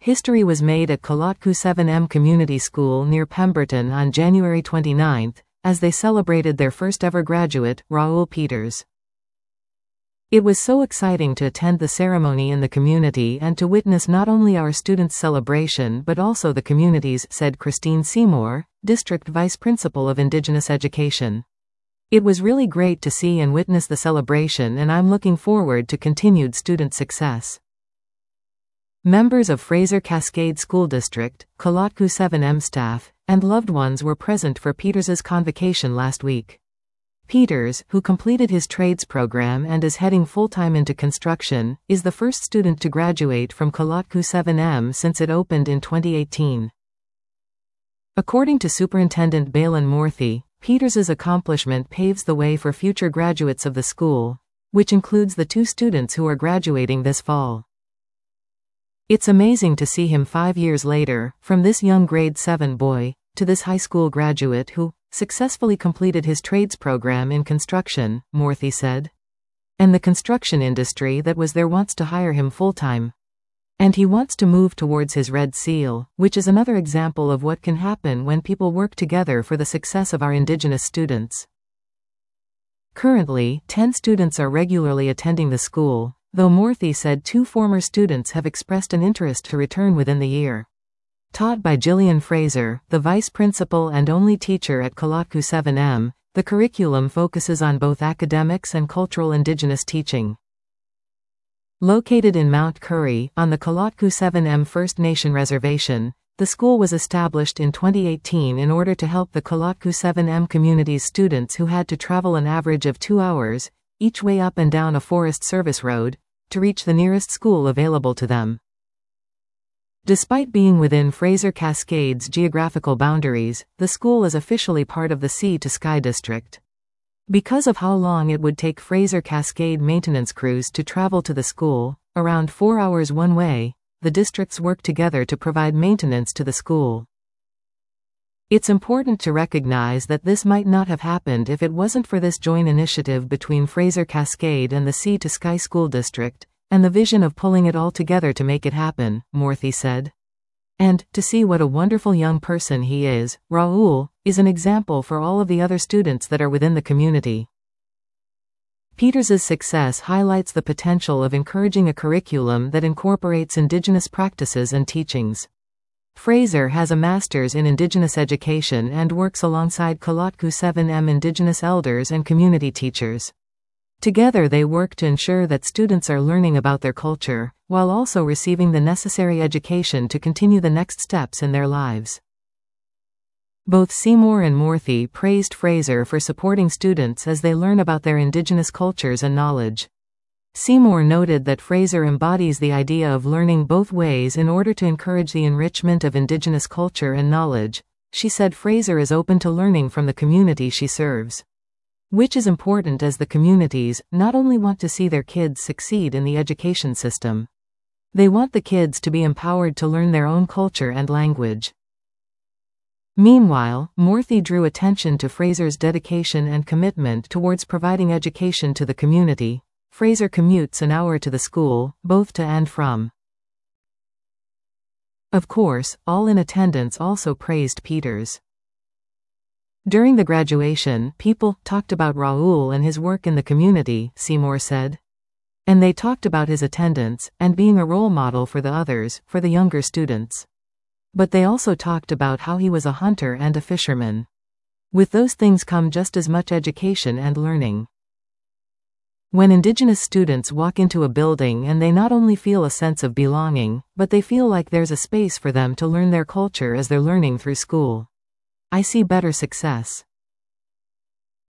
History was made at Kolotku 7M Community School near Pemberton on January 29, as they celebrated their first ever graduate, Raul Peters. It was so exciting to attend the ceremony in the community and to witness not only our students' celebration but also the community's, said Christine Seymour, District Vice Principal of Indigenous Education. It was really great to see and witness the celebration, and I'm looking forward to continued student success. Members of Fraser Cascade School District, Kolotku 7M staff, and loved ones were present for Peters's convocation last week. Peters, who completed his trades program and is heading full-time into construction, is the first student to graduate from Kolotku 7M since it opened in 2018. According to Superintendent Balin Morthy, Peters's accomplishment paves the way for future graduates of the school, which includes the 2 students who are graduating this fall. It's amazing to see him 5 years later, from this young grade 7 boy, to this high school graduate who successfully completed his trades program in construction, Morthy said. And the construction industry that was there wants to hire him full-time. And he wants to move towards his Red Seal, which is another example of what can happen when people work together for the success of our Indigenous students. Currently, 10 students are regularly attending the school, though Morthy said 2 former students have expressed an interest to return within the year. Taught by Jillian Fraser, the vice principal and only teacher at Kolotku 7M, the curriculum focuses on both academics and cultural Indigenous teaching. Located in Mount Currie, on the Kolotku 7M First Nation Reservation, the school was established in 2018 in order to help the Kolotku 7M community's students who had to travel an average of 2 hours, each way up and down a Forest Service road, to reach the nearest school available to them. Despite being within Fraser Cascade's geographical boundaries, the school is officially part of the Sea to Sky District. Because of how long it would take Fraser Cascade maintenance crews to travel to the school, around 4 hours one way, the districts work together to provide maintenance to the school. It's important to recognize that this might not have happened if it wasn't for this joint initiative between Fraser Cascade and the Sea to Sky School District, and the vision of pulling it all together to make it happen, Morthy said. And, to see what a wonderful young person he is, Raul, is an example for all of the other students that are within the community. Peters's success highlights the potential of encouraging a curriculum that incorporates Indigenous practices and teachings. Fraser has a master's in Indigenous education and works alongside Kolotku 7M Indigenous elders and community teachers. Together they work to ensure that students are learning about their culture, while also receiving the necessary education to continue the next steps in their lives. Both Seymour and Morthy praised Fraser for supporting students as they learn about their Indigenous cultures and knowledge. Seymour noted that Fraser embodies the idea of learning both ways in order to encourage the enrichment of Indigenous culture and knowledge. She said Fraser is open to learning from the community she serves. Which is important as the communities not only want to see their kids succeed in the education system. They want the kids to be empowered to learn their own culture and language. Meanwhile, Morthy drew attention to Fraser's dedication and commitment towards providing education to the community. Fraser commutes an hour to the school, both to and from. Of course, all in attendance also praised Peters. During the graduation, people talked about Raul and his work in the community, Seymour said. And they talked about his attendance, and being a role model for the others, for the younger students. But they also talked about how he was a hunter and a fisherman. With those things come just as much education and learning. When Indigenous students walk into a building and they not only feel a sense of belonging, but they feel like there's a space for them to learn their culture as they're learning through school. I see better success.